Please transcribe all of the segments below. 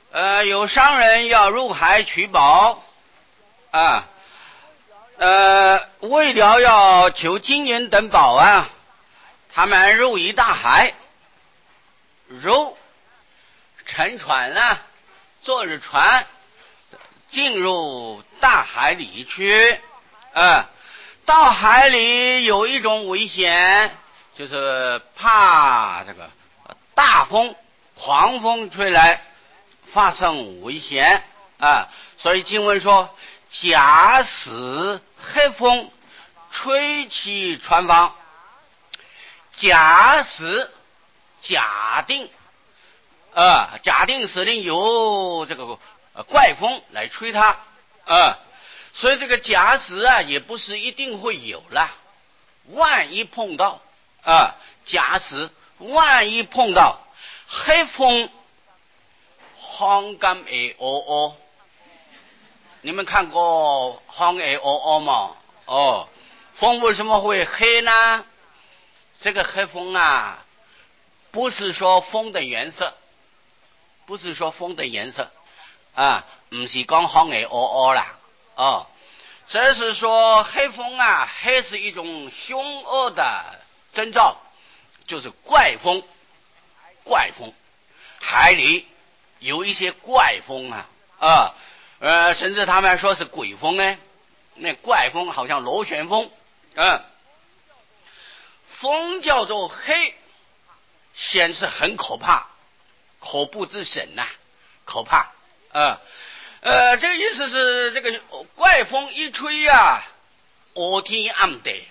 有商人要入海取宝啊，为了要求金银等宝啊，他们入于大海，乘船啊，坐着船进入大海里去到海里有一种危险，就是怕这个大风狂风吹来发生危险所以经文说，假使黑风吹起船房，假使假定使令由这个怪风来吹它所以这个假使也不是一定会有了，万一碰到假使万一碰到黑风风干会哦，你们看过风会哦吗？风为什么会黑呢？这个黑风不是说风的颜色，不是说讲风会哦啦这是说黑风黑是一种凶恶的征兆，就是怪风，海里有一些怪风甚至他们说是鬼风呢。那怪风好像螺旋风叫做黑，显示很可怕，恐怖之神可怕这个意思是这个怪风一吹乌天暗地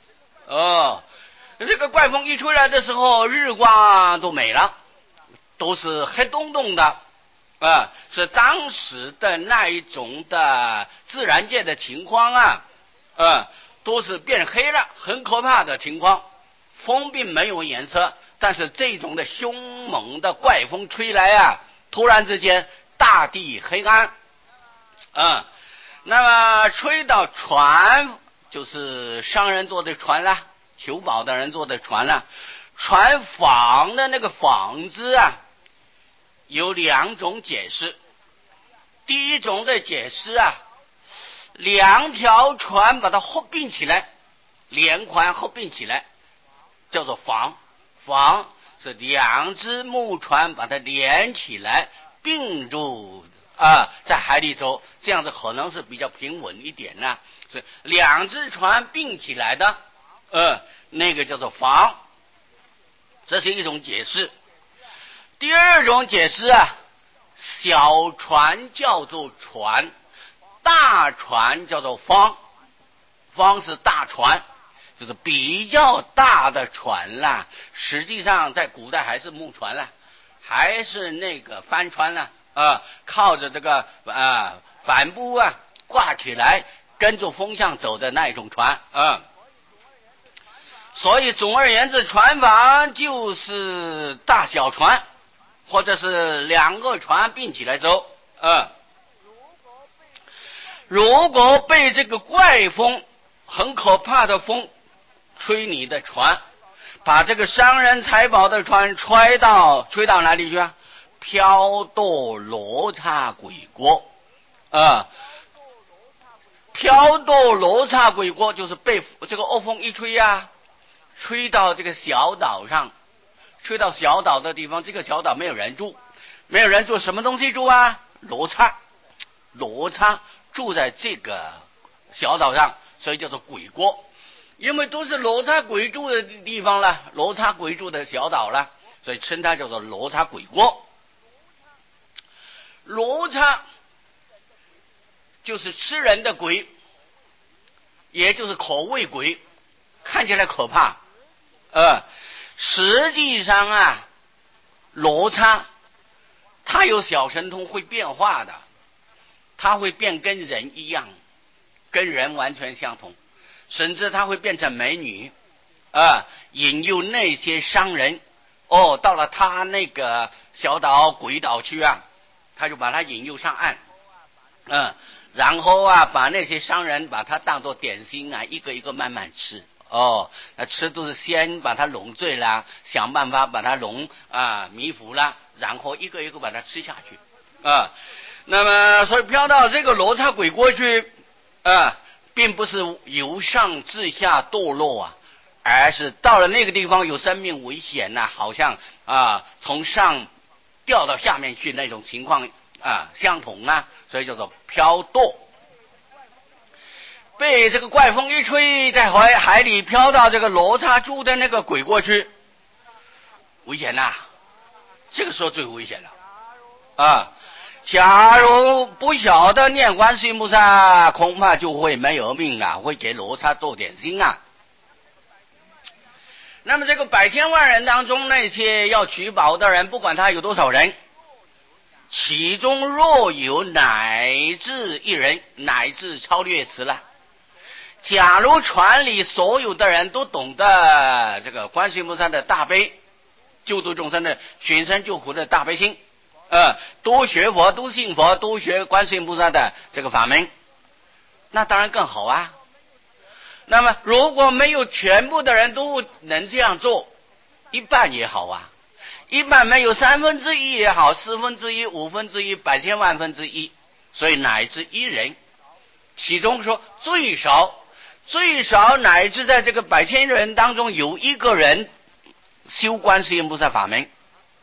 这个怪风一吹来的时候，日光都没了，都是黑洞洞的是当时的那一种的自然界的情况都是变黑了，很可怕的情况。风并没有颜色，但是这种的凶猛的怪风吹来突然之间大地黑暗那么吹到船，就是商人坐的船啦，求宝的人坐的船啦，船舫的那个舫字有两种解释。第一种的解释两条船把它合并起来，连环合并起来叫做舫是两只木船把它连起来并入在海里走，这样子可能是比较平稳一点所以两只船并起来的那个叫做舫，这是一种解释。第二种解释小船叫做船，大船叫做舫是大船，就是比较大的船啦，实际上在古代还是木船啦，还是那个帆船啦靠着这个帆布挂起来跟着风向走的那一种船所以总而言之，船舫就是大小船或者是两个船并起来走如果被这个怪风很可怕的风吹你的船，把这个商人财宝的船吹到哪里去飘堕罗刹鬼国飘堕罗刹鬼国就是被这个恶风一吹吹到这个小岛上，吹到小岛的地方，这个小岛没有人住，什么东西住罗刹住在这个小岛上，所以叫做鬼国，因为都是罗刹鬼住的地方了，罗刹鬼住的小岛了，所以称它叫做罗刹鬼国。罗刹就是吃人的鬼，也就是口味鬼，看起来可怕实际上罗刹它有小神通会变化的，它会变跟人一样，跟人完全相同，甚至它会变成美女引诱那些商人到了他那个小岛鬼岛去他就把他引诱上岸然后把那些商人把他当作点心一个一个慢慢吃那吃都是先把他弄醉了，想办法把他弄迷糊了，然后一个一个把他吃下去啊。那么所以飘到这个罗刹鬼国去啊，并不是由上至下堕落啊，而是到了那个地方有生命危险呐、好像从上掉到下面去那种情况相同啊，所以叫做飘堕。被这个怪风一吹，在海里飘到这个罗刹住的那个鬼过去，危险呐！这个时候最危险了假如不晓得念观世音菩萨，恐怕就会没有命了，会给罗刹做点心啊。那么这个百千万人当中，那些要取宝的人，不管他有多少人，其中若有乃至一人，乃至超略词了。假如船里所有的人都懂得这个观世音菩萨的大悲，救度众生的寻声救苦的大悲心，多学佛，多信佛，多学观世音菩萨的这个法门，那当然更好啊。那么如果没有全部的人都能这样做，一半也好啊，一半没有1/3也好，1/4、1/5、百千万分之一，所以乃至一人，其中说最少乃至在这个百千人当中有一个人修观世音菩萨法门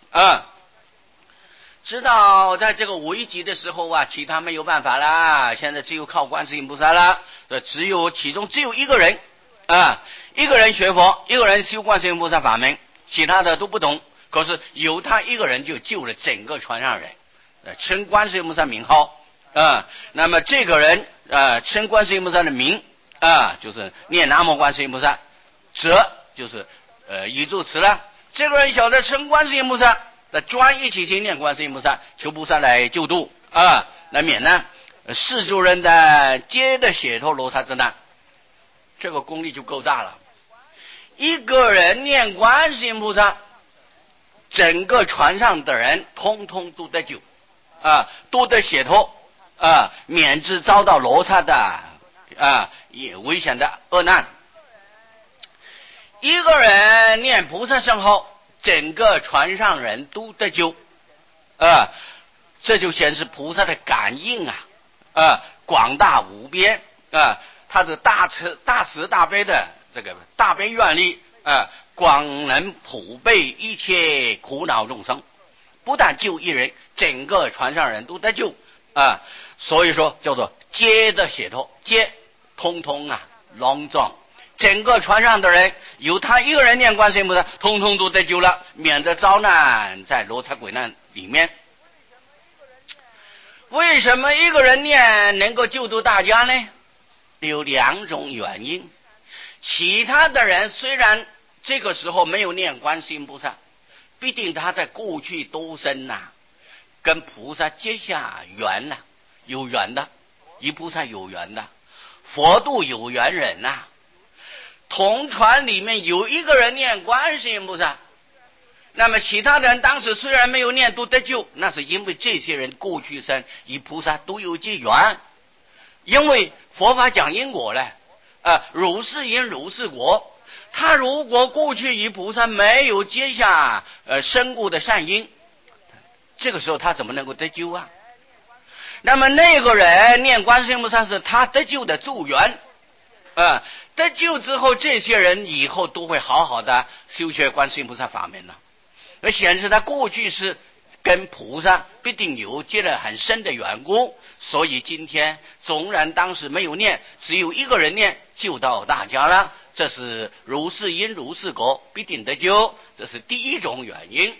知道在这个危急的时候其他没有办法啦，现在只有靠观世音菩萨啦，其中只有一个人一个人学佛，一个人修观世音菩萨法门，其他的都不懂，可是有他一个人就救了整个船上人，称观世音菩萨名号那么这个人称观世音菩萨的名就是念南无观世音菩萨，则就是语助词了。这个人晓得称观世音菩萨，专一起心念观世音菩萨，求菩萨来救度来免呢世诸人的皆的解脱罗刹之难，这个功力就够大了。一个人念观世音菩萨，整个船上的人通通都得救都得解脱免之遭到罗刹的也危险的恶难。一个人念菩萨圣号，整个船上人都得救这就显示菩萨的感应广大无边他的大慈大悲的这个大悲愿力广能普被一切苦恼众生，不但救一人，整个船上人都得救所以说叫做皆的解脱，皆通通隆重，整个船上的人有他一个人念观世音菩萨，通通都得救了，免得遭难在罗刹鬼难里面。为什么一个人念能够救度大家呢？有2种原因。其他的人虽然这个时候没有念观世音菩萨，必定他在过去多生跟菩萨结下缘了，有缘的，与菩萨有缘的，佛度有缘人同船里面有一个人念观世音菩萨，那么其他的人当时虽然没有念都得救，那是因为这些人过去生与菩萨都有结缘，因为佛法讲因果了如是因如是果，他如果过去与菩萨没有结下深固的善因，这个时候他怎么能够得救那么那个人念观世音菩萨是他得救的助缘得救之后，这些人以后都会好好的修学观世音菩萨法门而显示他过去是跟菩萨必定有结了很深的缘故，所以今天纵然当时没有念，只有一个人念，救到大家了，这是如是因如是果，必定得救，这是第一种原因。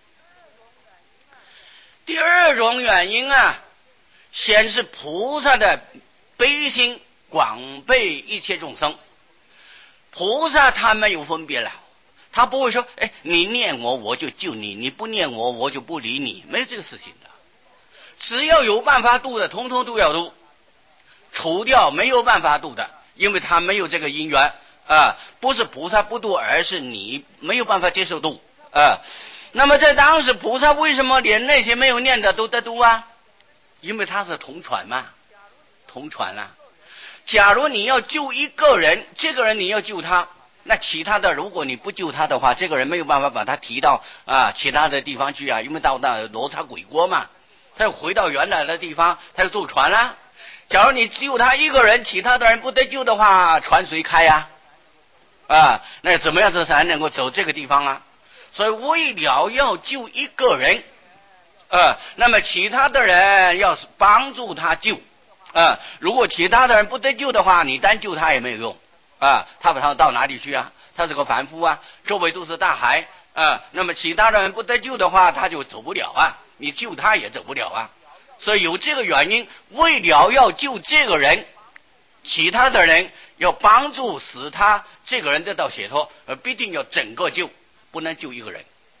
第二种原因显示菩萨的悲心广被一切众生。菩萨他没有分别了，他不会说你念我我就救你，你不念我我就不理你，没有这个事情的。只要有办法度的通通都要度，除掉没有办法度的，因为他没有这个因缘不是菩萨不度，而是你没有办法接受度那么在当时菩萨为什么连那些没有念的都得度因为他是同船嘛，同船假如你要救一个人，这个人你要救他，那其他的如果你不救他的话，这个人没有办法把他提到其他的地方去因为到那罗刹鬼国嘛他又回到原来的地方，他又坐船了。假如你只有他一个人，其他的人不得救的话，船谁开呀？那怎么样才能够走这个地方啊？所以为了要救一个人，那么其他的人要是帮助他救，如果其他的人不得救的话，你单救他也没有用，他到哪里去啊？他是个凡夫啊，周围都是大海，那么其他的人不得救的话，他就走不了啊，你救他也走不了啊。所以有这个原因，为了要救这个人，其他的人要帮助使他这个人得到解脱，必定要整个救，不能救一个人。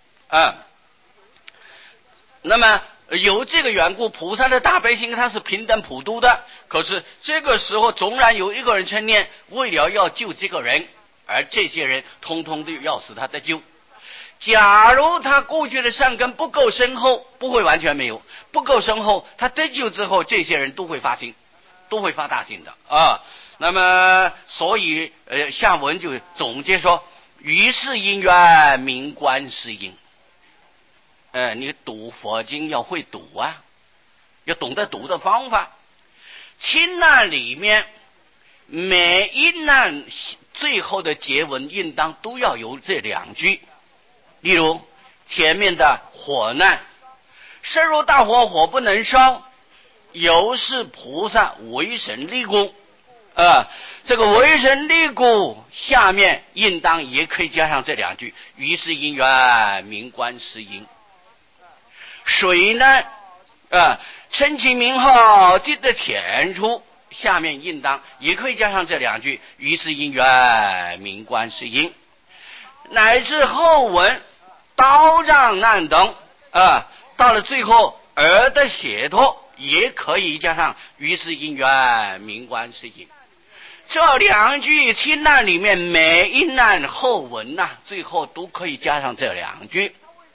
那么有这个缘故，菩萨的大悲心他是平等普度的。可是这个时候总然有一个人嗔念，为了要救这个人，而这些人通通都要使他得救。假如他过去的善根不够深厚，不会完全没有，不够深厚，他得救之后，这些人都会发心，都会发大心的那么所以下文就总结说，于是因缘名观世音。你读佛经要会读啊，要懂得读的方法。亲难里面每一难最后的结文应当都要有这两句。例如前面的火难，身如大火，火不能烧，由是菩萨为神力故。这个为神力故下面应当也可以加上这两句，于是因缘名观世音。水难称其名号，记得浅出，下面应当也可以加上这两句，于是因缘名观世音。乃至后文刀杖难等到了最后而的解脱，也可以加上于是因缘名观世音。这两句亲难里面每一难后文最后都可以加上这两句。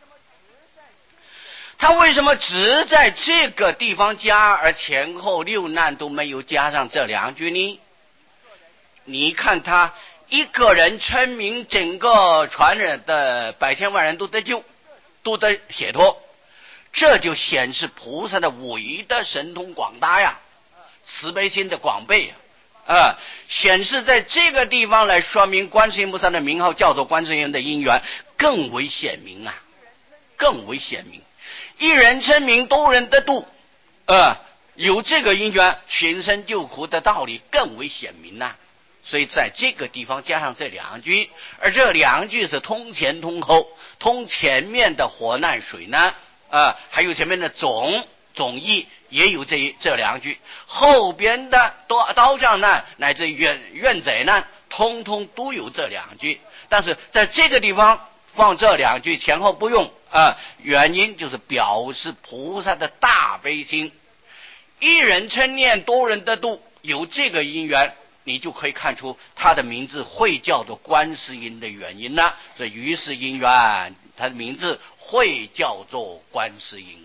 他为什么只在这个地方加，而前后六难都没有加上这两句呢？你看他一个人称名，整个传人的百千万人都得救，都得解脱，这就显示菩萨的伟的神通广大呀，慈悲心的广备显示在这个地方来说明观世音菩萨的名号叫做观世音的因缘更为显明更为显明。一人称名，多人得度有这个因缘，寻声救苦的道理更为显明所以在这个地方加上这两句，而这两句是通前通后，通前面的火难水难还有前面的总义也有这两句，后边的刀杖难乃至怨贼难通通都有这两句，但是在这个地方放这两句前后不用原因就是表示菩萨的大悲心，一人称念，多人得度，有这个因缘，你就可以看出他的名字会叫做观世音的原因所以于是因缘他的名字会叫做观世音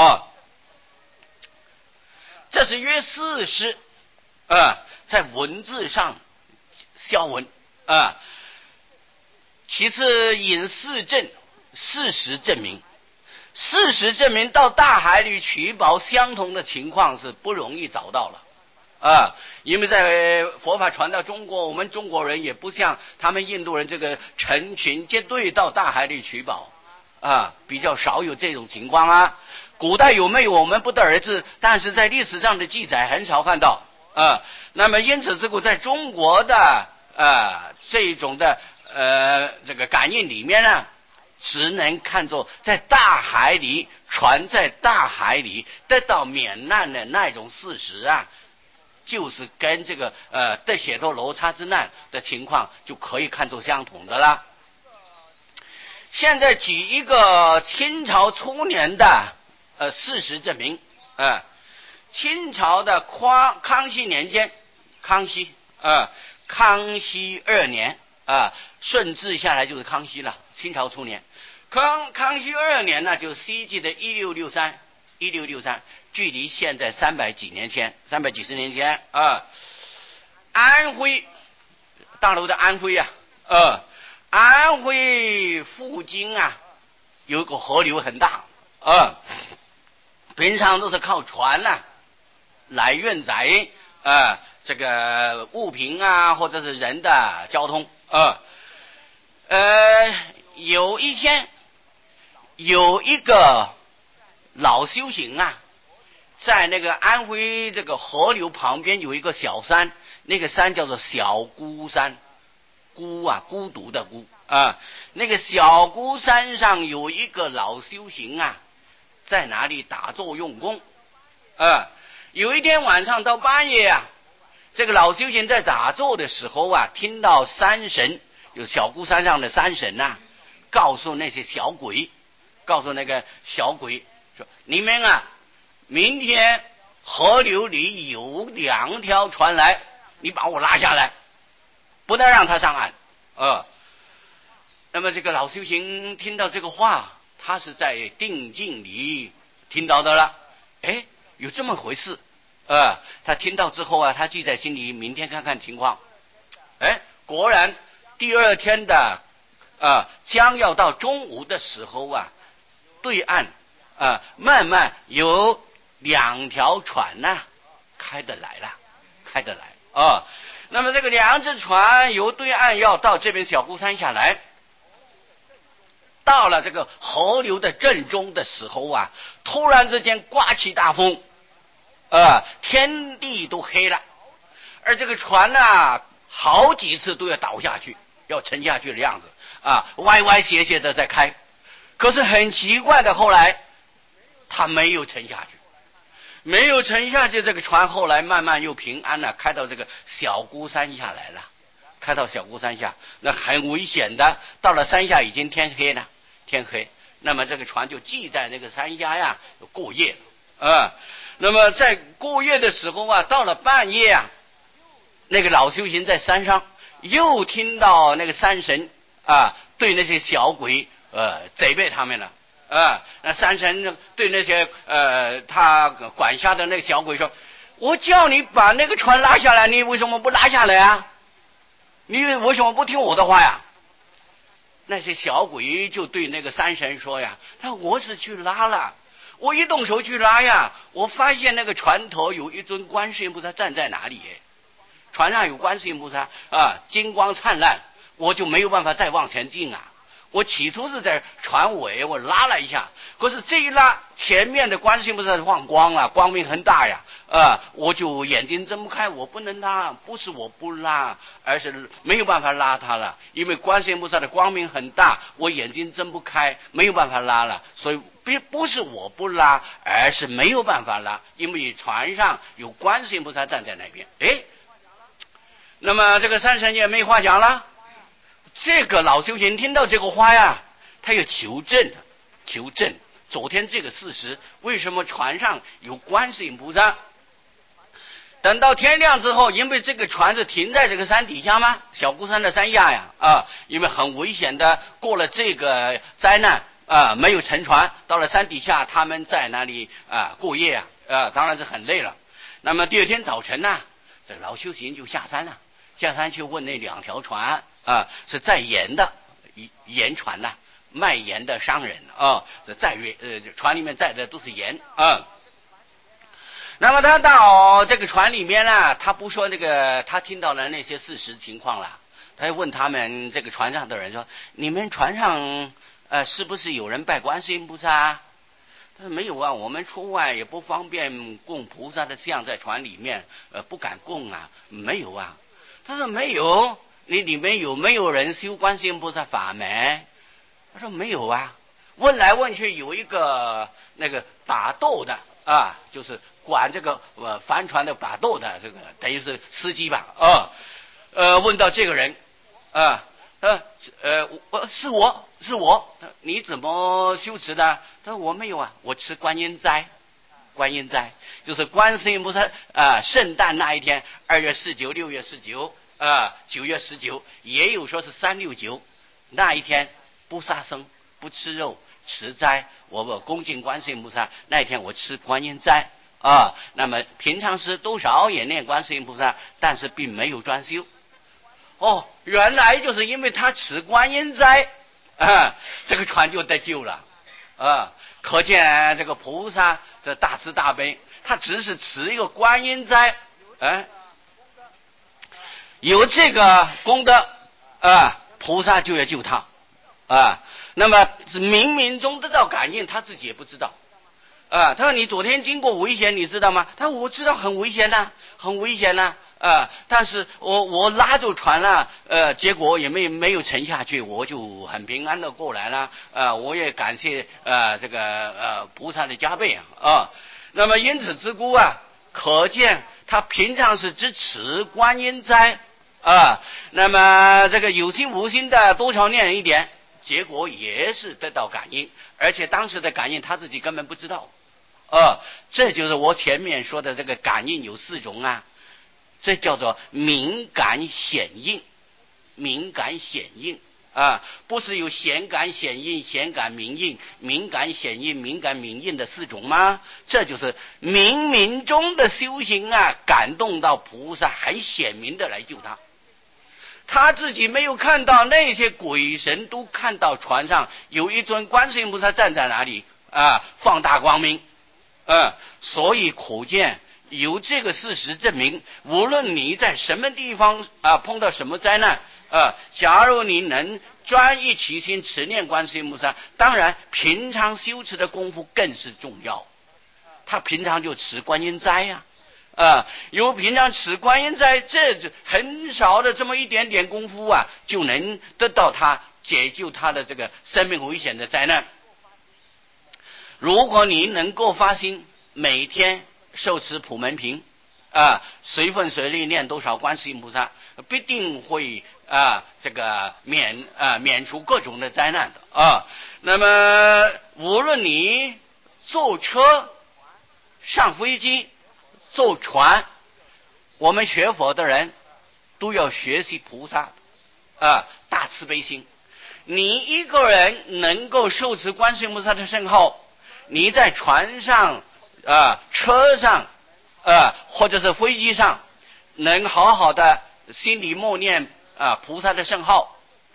这是约四诗在文字上消文其次引四证，事实证明，事实证明到大海里取宝相同的情况是不容易找到了因为在佛法传到中国，我们中国人也不像他们印度人这个成群结队到大海里取宝比较少有这种情况古代有没有我们不得而知，但是在历史上的记载很少看到那么因此之故，在中国的这种的这个感应里面只能看作在大海里，船在大海里得到免难的那种事实就是跟这个得解脱罗刹之难的情况就可以看作相同的了。现在举一个清朝初年的事实证明清朝的康熙年间，康熙2年顺治下来就是康熙了，清朝初年。康熙2年呢，就是西纪的1663，距离现在300几十年前安徽大陆的安徽安徽附近有个河流很大平常都是靠船来运载这个物品啊，或者是人的交通有一天有一个老修行在那个安徽这个河流旁边有一个小山，那个山叫做小孤山，孤孤独的孤那个小孤山上有一个老修行在哪里打坐用功有一天晚上到半夜这个老修行在打坐的时候听到山神，有小孤山上的山神告诉那些小鬼，告诉那个小鬼说，你们明天河流里有2条船来，你把我拉下来，不能让他上岸那么这个老修行听到这个话，他是在定境里听到的了，有这么回事他听到之后他记在心里，明天看看情况。果然第二天的将要到中午的时候对岸慢慢有2条船开得来那么这个2只船由对岸要到这边小孤山下来，到了这个河流的正中的时候突然之间刮起大风天地都黑了，而这个船好几次都要倒下去，要沉下去的样子歪歪斜斜的在开，可是很奇怪的，后来它没有沉下去，这个船后来慢慢又平安开到这个小孤山下来了，开到小孤山下，那很危险的，到了山下已经天黑，那么这个船就系在那个山下过夜那么在过夜的时候到了半夜那个老修行在山上又听到那个山神对那些小鬼责备他们了那山神对那些他管辖的那个小鬼说，我叫你把那个船拉下来，你为什么不拉下来你为什么不听我的话呀？那些小鬼就对那个山神说我是去拉了，我一动手去拉我发现那个船头有一尊观世音菩萨站在哪里船上有观世音菩萨金光灿烂，我就没有办法再往前进我起初是在船尾我拉了一下，可是这一拉前面的观世音菩萨放光光明很大我就眼睛睁不开，我不能拉，不是我不拉，而是没有办法拉它了，因为观世音菩萨的光明很大，我眼睛睁不开，没有办法拉了，所以不是我不拉，而是没有办法拉，因为船上有观世音菩萨站在那边那么这个山神也没话讲了，这个老修行听到这个话他又求证昨天这个事实，为什么船上有观世音菩萨。等到天亮之后，因为这个船是停在这个山底下吗？小孤山的山下因为很危险的，过了这个灾难没有沉船，到了山底下，他们在那里过夜当然是很累了。那么第二天早晨这老修行就下山了，下山去问那2条船是载盐的盐船卖盐的商人这船里面载的都是盐那么他到这个船里面他不说他听到了那些事实情况了，他就问他们这个船上的人说，你们船上是不是有人拜观世音菩萨他说没有我们出外也不方便供菩萨的像在船里面不敢供没有他说没有，你里面有没有人修观世音菩萨法门？他说没有问来问去有一个那个打斗的就是管这个帆船的打斗的这个等于是司机吧问到这个人是我你怎么修持的？他说我没有我吃观音斋就是观世音菩萨圣诞那一天2月19 6月19 9月19，也有说是369那一天不杀生不吃肉持斋，我恭敬观世音菩萨，那一天我吃观音斋那么平常时多少也念观世音菩萨，但是并没有专修原来就是因为他持观音斋这个船就得救了可见这个菩萨的大慈大悲，他只是持一个观音斋，有这个功德菩萨就要救他那么冥冥中得到感应，他自己也不知道他说你昨天经过危险，你知道吗？他说我知道很危险呐，很危险呐但是我拉住船了结果也没有沉下去，我就很平安的过来了我也感谢这个菩萨的加倍那么因此之故可见他平常是只持观音斋那么这个有心无心的多少念一点，结果也是得到感应，而且当时的感应他自己根本不知道这就是我前面说的这个感应有4种这叫做敏感显应，敏感显应不是有显感显应、显感明应、敏感显应、敏感明应的4种吗？这就是冥冥中的修行感动到菩萨，很显明的来救他。他自己没有看到，那些鬼神都看到船上有一尊观世音菩萨站在哪里放大光明所以可见由这个事实证明，无论你在什么地方碰到什么灾难假如你能专一其心持念观世音菩萨，当然平常修持的功夫更是重要。他平常就持观音斋有平常持观音斋，这就很少的这么一点点功夫就能得到他解救他的这个生命危险的灾难。如果你能够发心每天受持普门品随分随力念多少观世音菩萨，必定会这个免除各种的灾难的那么无论你坐车、上飞机、坐船，我们学佛的人都要学习菩萨大慈悲心。你一个人能够受持观世音菩萨的圣号，你在船上车上或者是飞机上能好好的心里默念菩萨的圣号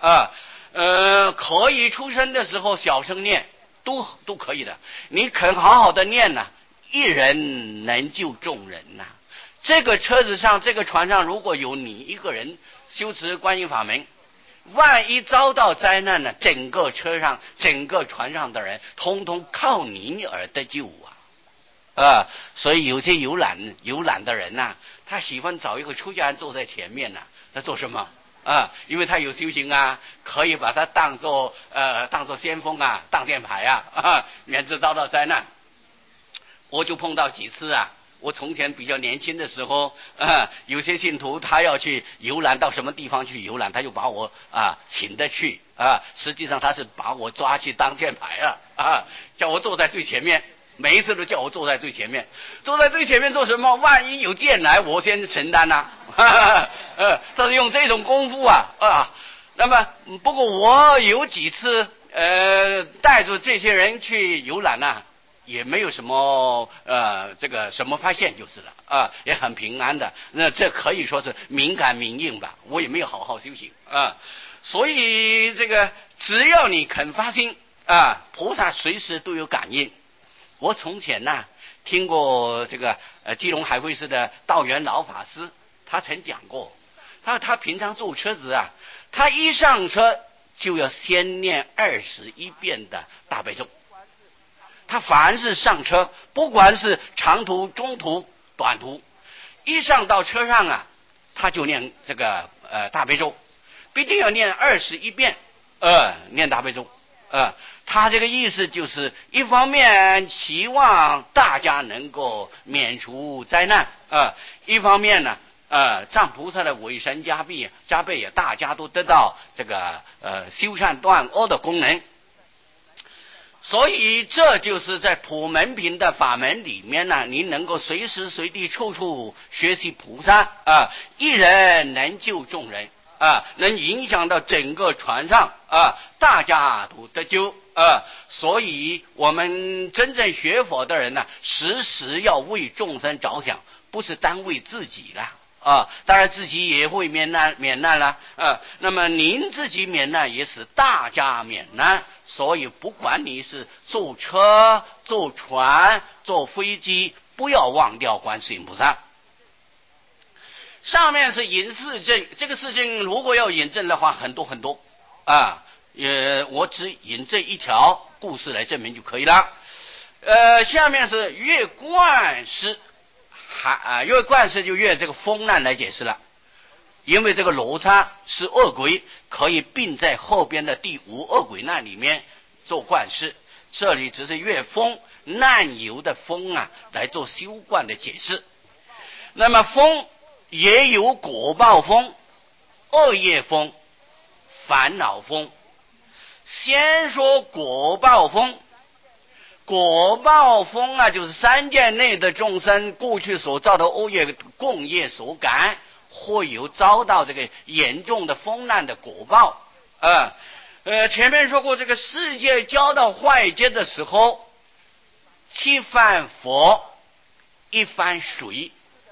可以出生的时候小声念都可以的。你肯好好的念一人能救众人这个车子上这个船上如果有你一个人修持观音法门，万一遭到灾难呢，整个车上整个船上的人通通靠你而得救所以有些游览的人他喜欢找一个出家人坐在前面他做什么因为他有修行可以把他当作先锋当箭牌免致遭到灾难。我就碰到几次我从前比较年轻的时候有些信徒他要去游览，到什么地方去游览，他就把我请得去实际上他是把我抓去当箭牌叫我坐在最前面，每一次都叫我坐在最前面。坐在最前面做什么？万一有箭来，我先承担他是用这种功夫那么不过我有几次带着这些人去游览也没有什么这个什么发现就是了也很平安的。那这可以说是敏感明应吧，我也没有好好修行所以这个只要你肯发心菩萨随时都有感应。我从前听过这个基隆海会寺的道元老法师，他曾讲过，他平常坐车子他一上车就要先念21遍的大悲咒。他凡是上车，不管是长途、中途、短途，一上到车上他就念这个大悲咒，必定要念21遍念大悲咒他这个意思就是一方面希望大家能够免除灾难一方面呢藏菩萨的委身加倍大家都得到这个修善断恶的功能。所以这就是在普门品的法门里面你能够随时随地处处学习菩萨一人能救众人能影响到整个船上大家都得救所以我们真正学佛的人时时要为众生着想，不是单为自己了当然自己也会免难了那么您自己免难也使大家免难，所以不管你是坐车、坐船、坐飞机，不要忘掉观世音菩萨。上面是引事证，这个事情如果要引证的话，很多很多我只引这一条故事来证明就可以了。下面是越观世，越观世就越这个风难来解释了，因为这个罗刹是恶鬼，可以并在后边的第五恶鬼难里面做观世，这里只是越风难由的风来做修观的解释。那么风也有果报风、恶业风、烦恼风。先说果报风。果报风就是三界内的众生过去所造的恶业共业所感，会有遭到这个严重的风难的果报前面说过，这个世界交到坏劫的时候，7番火1番水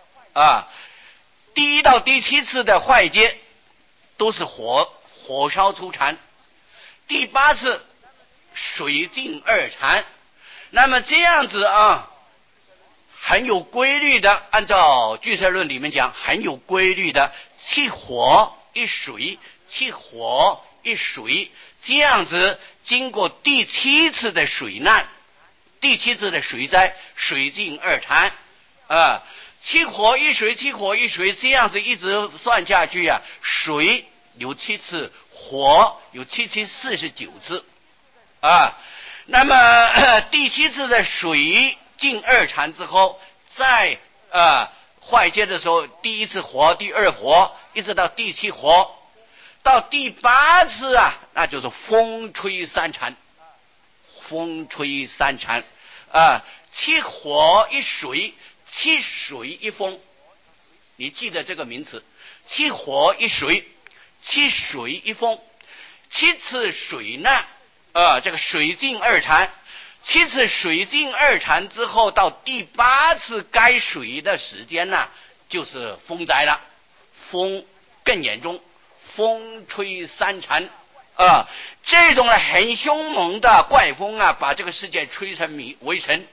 第1到第7次的坏劫都是火烧出禅，第8次水尽二禅。那么这样子很有规律的，按照俱舍论里面讲，很有规律的7火1水，7火1水，这样子经过第7次的水难，第7次的水灾，水尽二禅7火1水，7火1水，这样子一直算下去水有7次，火有7七49次那么第7次的水尽二禅之后，在坏劫的时候，第1次火，第2火，一直到第7火，到第8次那就是风吹三禅。风吹三禅7火1水，7水1风，你记得这个名词，7火1水，7水1风，7次水难这个水尽二禅，7次水尽二禅之后，到第8次该水的时间就是风灾了，风更严重，风吹三禅这种很凶猛的怪风把这个世界吹成围城，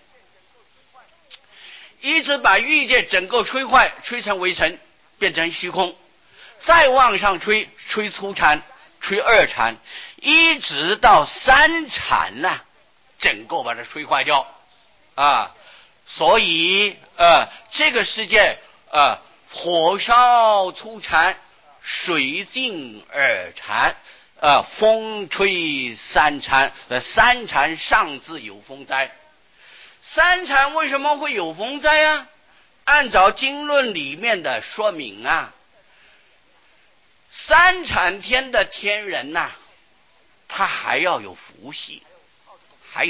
一直把欲界整个吹坏，吹成围城，变成虚空，再往上吹粗禅，吹二禅，一直到三禅整个把它吹坏掉所以这个世界火烧粗禅，水尽二禅风吹三禅，三禅上自有风灾。三禅为什么会有风灾按照经论里面的说明三禅天的天人他还要有福气，还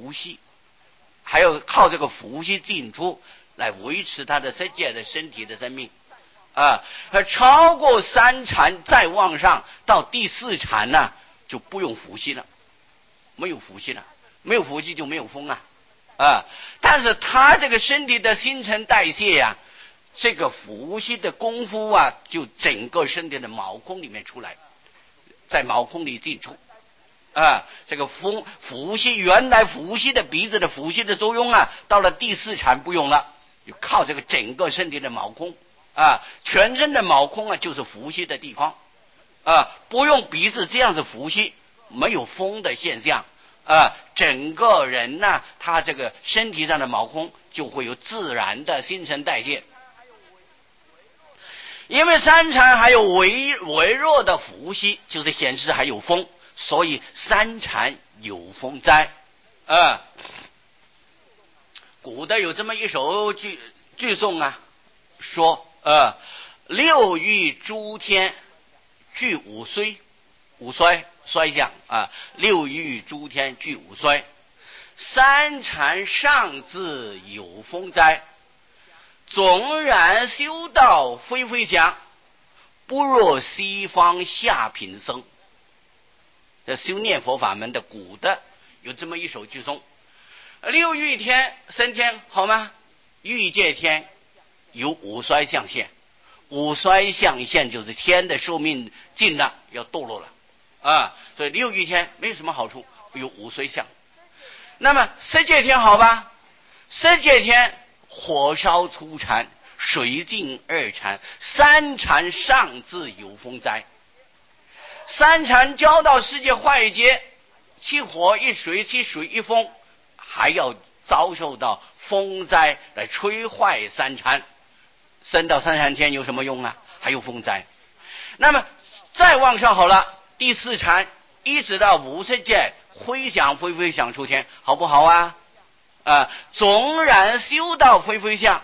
要靠这个福气进出来维持他的世界的身体的生命超过三禅再往上到第4禅就不用福气了，没有福气了，没有福气就没有风但是他这个身体的新陈代谢这个伏羲的功夫就整个身体的毛孔里面出来，在毛孔里进出这个伏羲原来伏羲的鼻子的伏羲的作用到了第4禅不用了，就靠这个整个身体的毛孔全身的毛孔就是伏羲的地方不用鼻子这样子伏羲，没有风的现象整个人他这个身体上的毛孔就会有自然的新陈代谢。因为三禅还有微弱的伏羲，就是显示还有风，所以三禅有风灾古代有这么一首句颂说6欲诸天具五衰6欲诸天具五衰，三禅上自有风灾，纵然修道非想，不若西方下品僧。这修念佛法门的古的有这么一首句颂，6欲天升天好吗？欲界天有五衰象现， 五衰象现，就是天的寿命尽了，要堕落了啊。所以6欲天没有什么好处，有五衰象。那么十界天好吧？十界天火烧初禅，水尽二禅，三禅上至有风灾。三禅交到世界坏劫，七火一水，七水一风，还要遭受到风灾来摧坏三禅。升到三禅天有什么用啊？还有风灾。那么再往上好了，第四禅一直到50界回响非想出天，好不好啊？纵然修到非想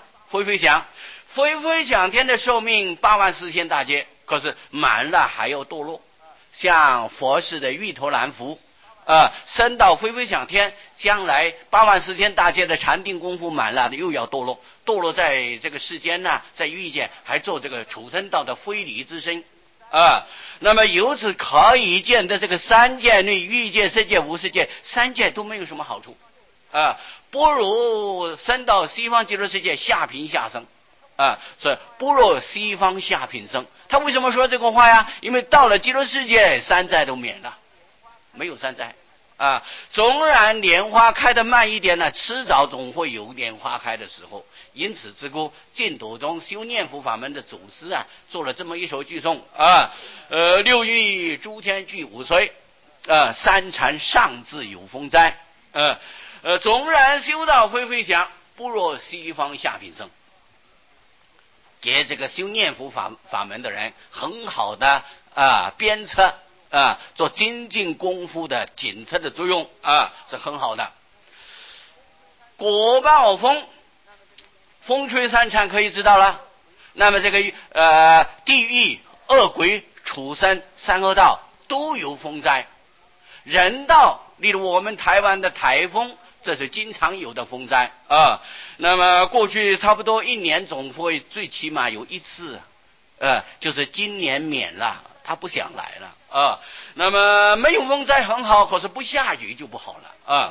天的寿命84000大劫，可是满了还要堕落。像佛氏的玉头蓝符升到非想天，将来84000大劫的禅定功夫满了，又要堕落在这个世间呢，在欲界还做这个畜生道的非礼之身那么由此可以见得，这个三界内欲界、十界、50界三界都没有什么好处不如升到西方极乐世界下品下生所以不如西方下品生。他为什么说这个话呀？因为到了极乐世界三灾都免了，没有三灾纵然莲花开得慢一点呢，迟早总会有莲花开的时候。因此之故，净土中修念佛法门的祖师做了这么一首偈颂六欲诸天具五衰三禅上至有风灾纵然修到非想，不若西方下品生，给这个修念佛法门的人很好的鞭策做精进功夫的检测的作用是很好的。果报风吹三禅可以知道了。那么这个地狱、恶鬼、畜生、三恶道都有风灾。人道，例如我们台湾的台风，这是经常有的风灾那么过去差不多1年总会最起码有一次就是今年免了，他不想来了那么没有风灾很好，可是不下雨就不好了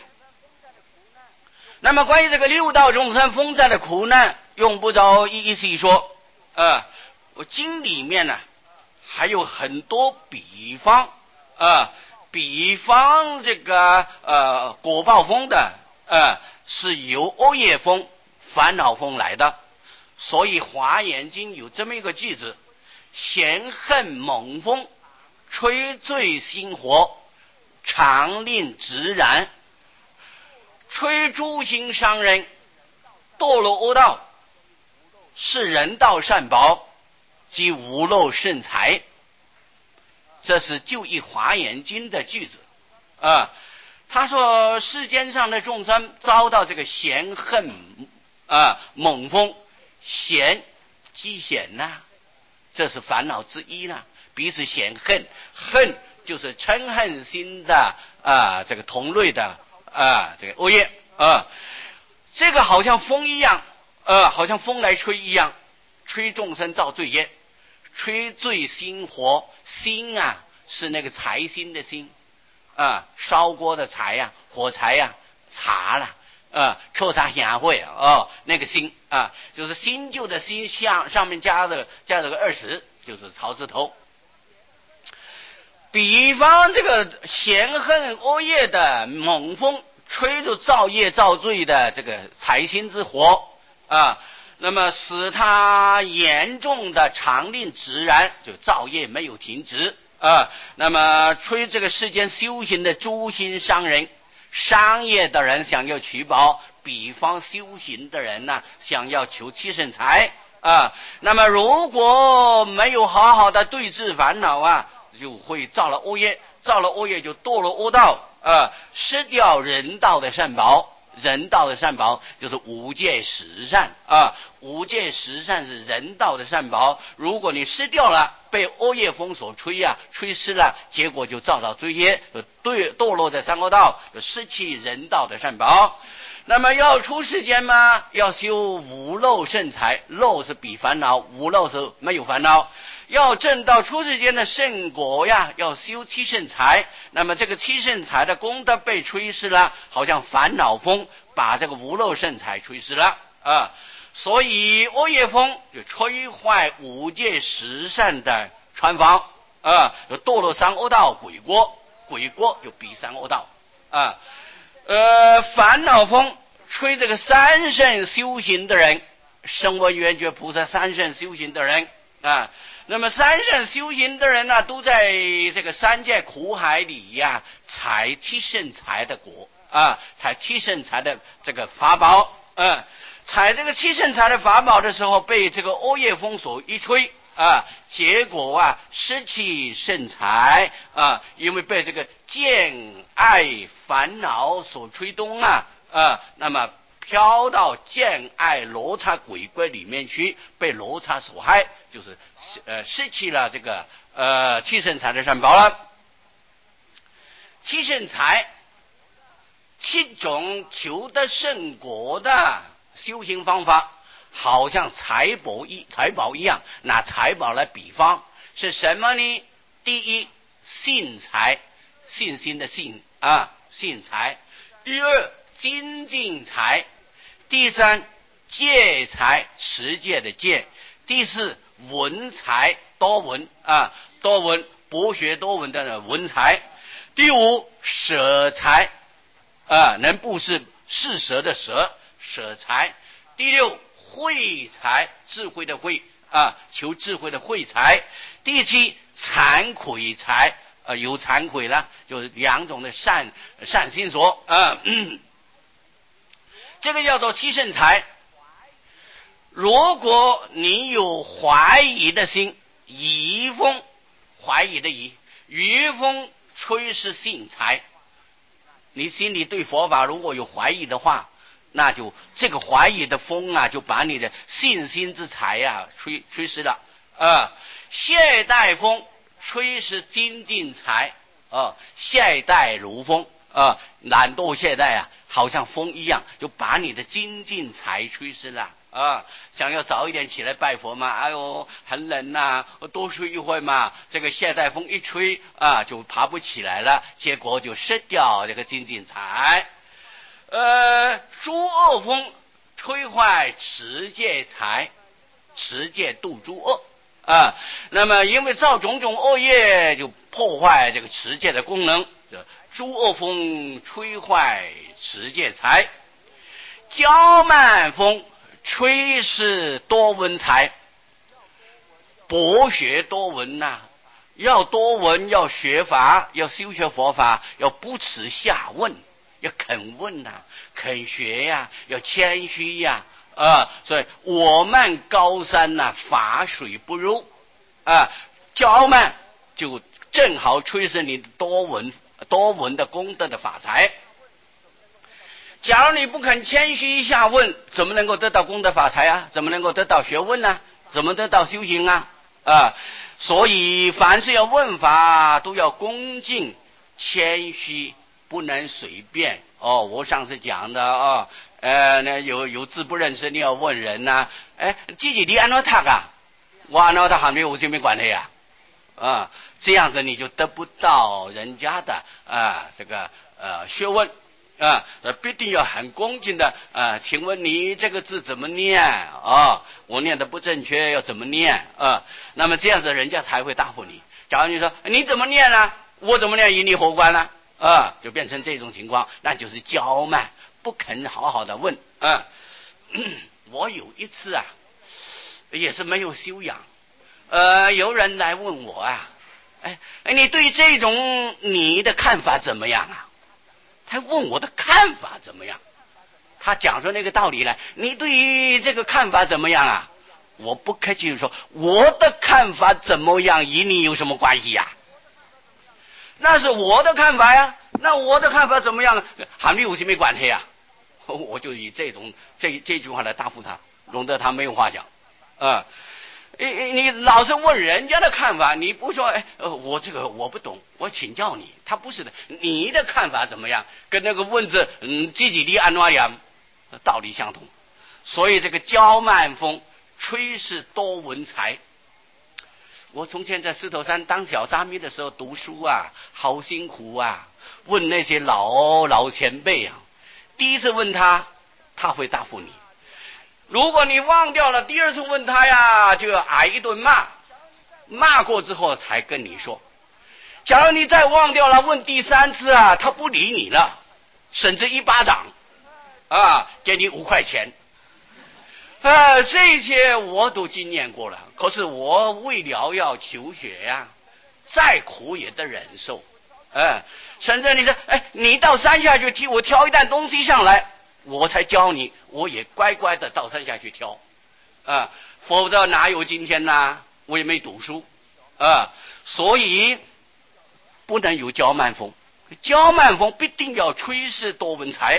那么关于这个六道众生风灾的苦难，用不着一一细说我经里面呢还有很多比方比方这个果报风的是由恶业风、烦恼风来的。所以华严经有这么一个句子：嫌恨猛风，吹醉心火，常令直燃，吹诸心伤人，堕落恶道，是人道善报，即无漏圣财。这是就以华严经的句子他说世间上的众生遭到这个嫌恨猛风，嫌积嫌这是烦恼之一彼此嫌恨，恨就是嗔恨心的这个同类的这个恶业这个好像风一样好像风来吹一样，吹众生造罪业，吹醉心火。心是那个财心的心烧锅的柴火柴茶了臭茶香会那个心就是新旧的心上面加这个20，就是草字头。比方这个嫌恨恶业的猛风，吹着造业造罪的这个财心之火那么使他严重的常令直燃，就造业没有停止那么吹这个世间修行的诸心伤人，商业的人想要取宝，比方修行的人想要求七圣财那么如果没有好好的对治烦恼就会造了恶业，造了恶业就堕落恶道失掉人道的善宝。人道的善宝就是五戒十善五戒十善是人道的善宝，如果你失掉了，被恶业风所吹吹失了，结果就造到罪业，堕落在三恶道，就失去人道的善宝。那么要出世间吗？要修无漏圣财，漏是比烦恼，无漏是没有烦恼。要证到出世间的圣果要修七圣财。那么这个七圣财的功德被吹失了，好像烦恼风把这个无漏圣财吹失了所以恶业风就摧坏五界十善的船房就堕落三恶道鬼国，鬼国就比三恶道烦恼风吹这个三圣修行的人，声闻缘觉菩萨三圣修行的人那么三圣修行的人呢，都在这个三界苦海里采七圣财的果采七圣财的这个法宝采这个七圣财的法宝的时候，被这个恶业风所一吹结果失去圣财因为被这个见爱烦恼所吹动那么飘到见爱罗刹鬼国里面去，被罗刹所害，就是失去了这个七圣财的善宝了。七圣财七种求得圣果的修行方法，好像财宝一样，拿财宝来比方是什么呢？第一，信财，信心的信信财；第二，精进财；第三，戒财，持戒的戒；第四，文财，多闻多闻，博学多闻的文财；第五，舍财能布施施舍的舍财；第六，慧财，智慧的慧求智慧的慧财；第七，惭愧财有惭愧了，就是两种的善心所这个叫做七圣财。如果你有怀疑的心，疑风，怀疑的疑，疑风吹是信财，你心里对佛法如果有怀疑的话，那就这个怀疑的风就把你的信心之财吹失了懈怠风吹是精进财懈怠如风懒惰懈怠好像风一样，就把你的精进财吹失了想要早一点起来拜佛嘛，哎呦很冷多睡一会嘛，这个懈怠风一吹就爬不起来了，结果就失掉这个精进财。诸恶风摧坏持戒财，持戒度诸恶那么因为造种种恶业，就破坏这个持戒的功能，诸恶风摧坏持戒财。骄慢风吹是多闻财，博学多闻要多闻，要学法，要修学佛法，要不耻下问，要肯问肯学要谦虚所以我慢高山法水不入骄慢就正好吹是你多闻的功德的法财。假如你不肯谦虚下问，怎么能够得到功德法财怎么能够得到学问怎么得到修行所以凡是要问法都要恭敬谦虚，不能随便我上次讲的那有字不认识，你要问人自己你按照他我按照他还没有这没管的这样子你就得不到人家的这个学问必定要很恭敬的请问你这个字怎么念我念的不正确，要怎么念那么这样子人家才会答复你。假如你说你怎么念我怎么念与你何关就变成这种情况，那就是骄慢，不肯好好的问我有一次也是没有修养有人来问我你对这种你的看法怎么样他问我的看法怎么样，他讲出那个道理来，你对于这个看法怎么样我不客气说，我的看法怎么样与你有什么关系那是我的看法那我的看法怎么样还没有什么关系我就以这句话来答复他，容得他没有话讲你老是问人家的看法，你不说我这个我不懂，我请教你，他不是的，你的看法怎么样，跟那个问字自己的安那样道理相同。所以这个骄慢风吹是多闻财。我从前在石头山当小沙弥的时候读书好辛苦问那些老前辈第一次问他会答复你， 如果你忘掉了，第二次问他呀，就要挨一顿骂，骂过之后才跟你说。假如你再忘掉了，问第三次啊，他不理你了，甚至一巴掌啊，给你5块钱。这些我都经验过了。可是我为了要求学呀，再苦也得忍受。甚至你说，你到山下去替我挑一担东西上来，我才教你，我也乖乖的到山下去挑。否则哪有今天呢？我也没读书。所以不能有骄慢风。骄慢风必定要吹势多文才。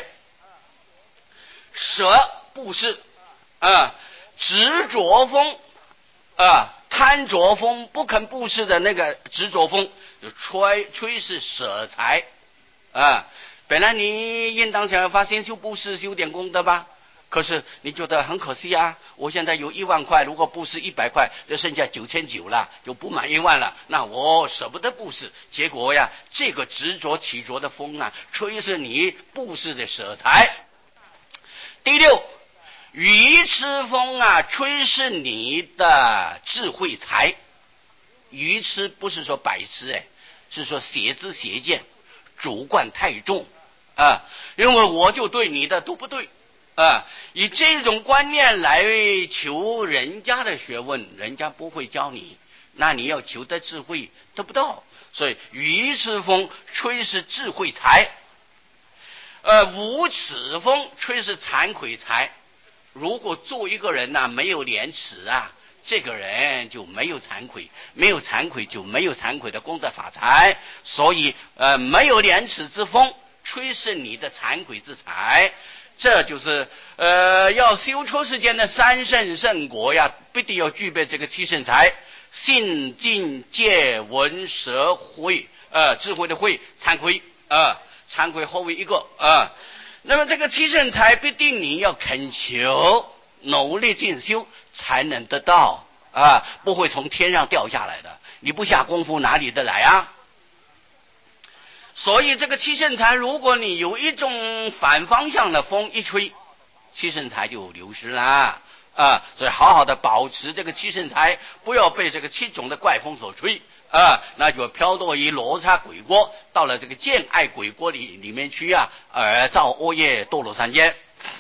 舍布施。执着风，贪着风，不肯布施的那个执着风，就吹是舍财。本来你应当想要发心修布施，修点功德吧，可是你觉得很可惜啊，我现在有1万块，如果布施100块，就剩下9900了，就不满1万了，那我舍不得布施。结果呀，这个执着起着的风啊，吹是你布施的舍财。第6，愚痴风啊，吹是你的智慧财。愚痴不是说白痴，是说邪知邪见，主观太重因为我就对，你的都不对以这种观念来求人家的学问，人家不会教你，那你要求的智慧得不到。所以愚痴风吹是智慧财。无耻风吹是惭愧财。如果做一个人呢，没有廉耻啊，这个人就没有惭愧，没有惭愧就没有惭愧的功德法财。所以没有廉耻之风，吹是你的惭愧之财。这就是要修出世间的三圣圣果呀，必定要具备这个7圣财：信敬戒闻舍慧。智慧的慧，惭愧惭愧后为一个那么这个7圣财必定你要恳求努力进修才能得到不会从天上掉下来的，你不下功夫哪里得来啊？所以这个7圣财，如果你有一种反方向的风一吹，7圣财就流失了所以好好的保持这个7圣财，不要被这个7种的怪风所吹那就飘堕于罗刹鬼国，到了这个见爱鬼国里面去而造恶业，堕落3界。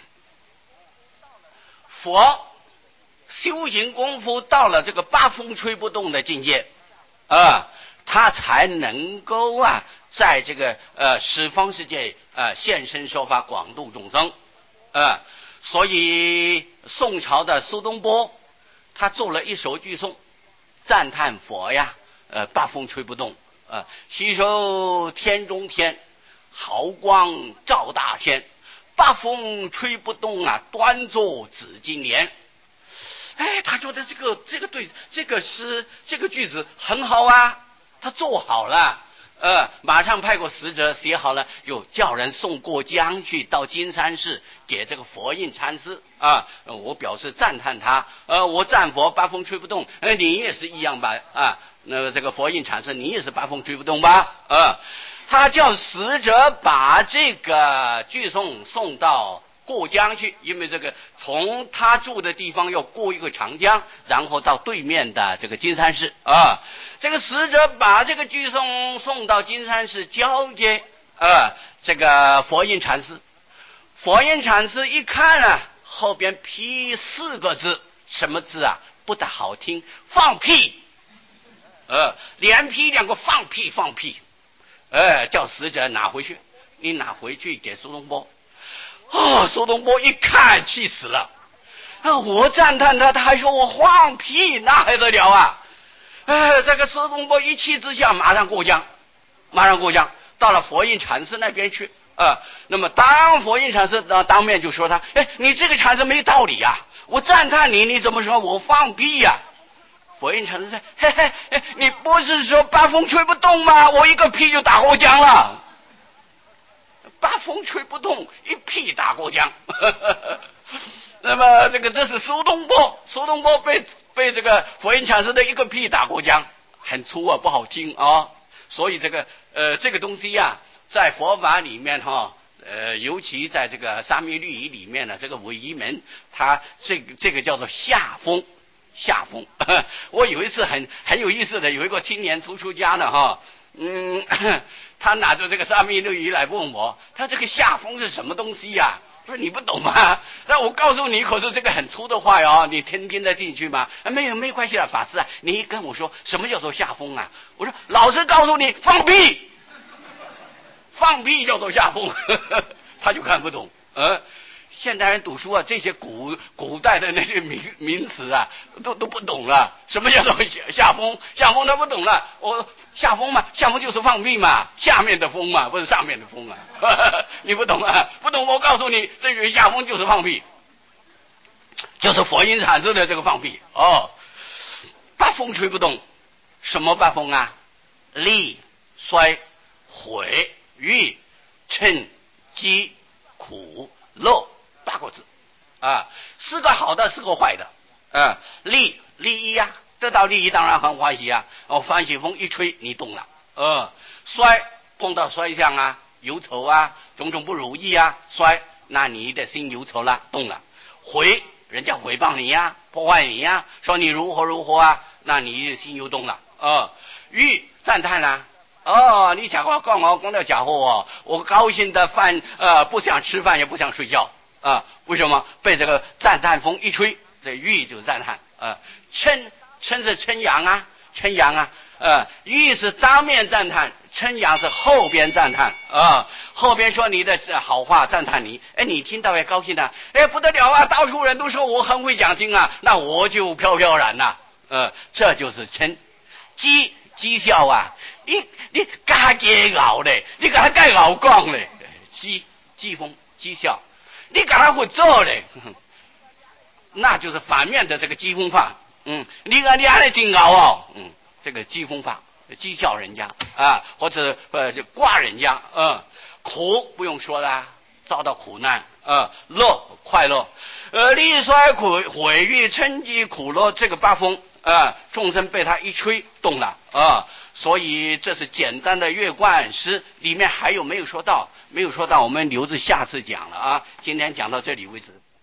佛修行功夫到了这个8风吹不动的境界他才能够在这个十方世界现身说法，广度众生所以宋朝的苏东坡他做了一首句颂，赞叹佛呀8风吹不动吸收天中天，毫光照大天，8风吹不动端坐紫金莲。他觉得这个对，这个诗这个句子很好他做好了马上派过使者写好了，又叫人送过江去，到金山寺给这个佛印禅师我表示赞叹他我赞佛8风吹不动你也是一样吧那个这个佛印禅师你也是8风吹不动吧他叫使者把这个句颂送到过江去，因为这个从他住的地方要过一个长江，然后到对面的这个金山寺这个使者把这个句颂送到金山寺，交给这个佛印禅师。佛印禅师一看后边批4个字，什么字不大好听，放屁连批2个放屁放屁叫使者拿回去，你拿回去给苏东坡苏东坡一看气死了我赞叹他，他还说我放屁，那还得了这个苏东坡一气之下马上过江到了佛印禅师那边去那么当佛印禅师当面就说他你这个禅师没道理我赞叹你，你怎么说我放屁佛印禅师说你不是说8风吹不动吗？我一个屁就打过江了，8风吹不动，一屁打过江那么这是苏东坡被这个佛印禅师的一个屁打过江，很粗不好听所以这个东西在佛法里面尤其在这个沙弥律仪里面呢，这个尾仪门，它这个叫做下风。下风，我有一次很有意思的，有一个青年出家的哈，他拿着这个沙弥律仪来问我，他这个下风是什么东西呀？我说你不懂吗？那我告诉你，可是这个很粗的话哟，你听得进去吗？没有关系了，法师啊，你跟我说什么叫做下风啊？我说老师告诉你，放屁，放屁叫做下风，他就看不懂，现代人读书啊，这些古代的那些名词啊，都不懂了。什么叫做下风？下风他不懂了。我下风嘛，下风就是放屁嘛，下面的风嘛，不是上面的风啊。你不懂啊？不懂，我告诉你，这个下风就是放屁，就是佛音产生的这个放屁。八风吹不动，什么八风啊？力、衰、毁、欲、嗔、饥、苦、乐。8个字啊，4个好的，4个坏的。利益啊，得到利益当然很欢喜啊。欢喜风一吹，你动了。衰，碰到衰相啊，忧愁啊，种种不如意啊，衰，那你的心忧愁了，动了。毁，人家诽谤你呀，破坏你呀，说你如何啊，那你的心又动了。欲，赞叹啦。你讲到假货我高兴的饭不想吃饭也不想睡觉。为什么？被这个赞叹风一吹，这欲就是赞叹。称是称扬啊，称扬啊。欲是当面赞叹，称扬是后边赞叹。后边说你的好话赞叹你，你听到也高兴的，不得了啊！到处人都说我很会讲经啊，那我就飘飘然呐。这就是称。讥笑啊，你嘎给熬嘞，你给他盖熬讲嘞，讥讽讥笑。你赶快会做嘞，那就是反面的这个讥讽法。你还得真熬这个讥讽法，讥笑人家啊，或者就挂人家。苦不用说了，遭到苦难。乐快乐。力衰毁誉嗔饥苦乐，这个八风众生被他一吹动了。所以这是简单的月冠诗，里面还有没有说到？没有说到，我们留着下次讲了啊。今天讲到这里为止。